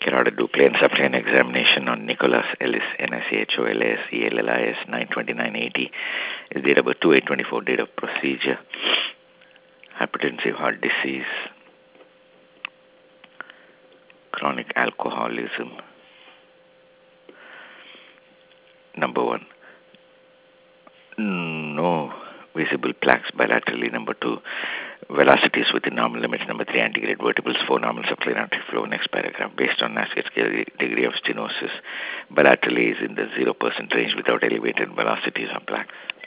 Carrot Duplay and subplane examination on Nicholas Ellis, Nicholas ELLIS 92980. His date of birth 2824, date of procedure. Hypertensive heart disease, chronic alcoholism. Number 1, no visible plaques bilaterally. Number 2, velocity is within normal limits. Number 3, antegrade vertebrals. 4, normal subclavian artery flow. Next paragraph. Based on NASCAR scale degree of stenosis, bilaterally is in the 0% range without elevated velocities or plaques.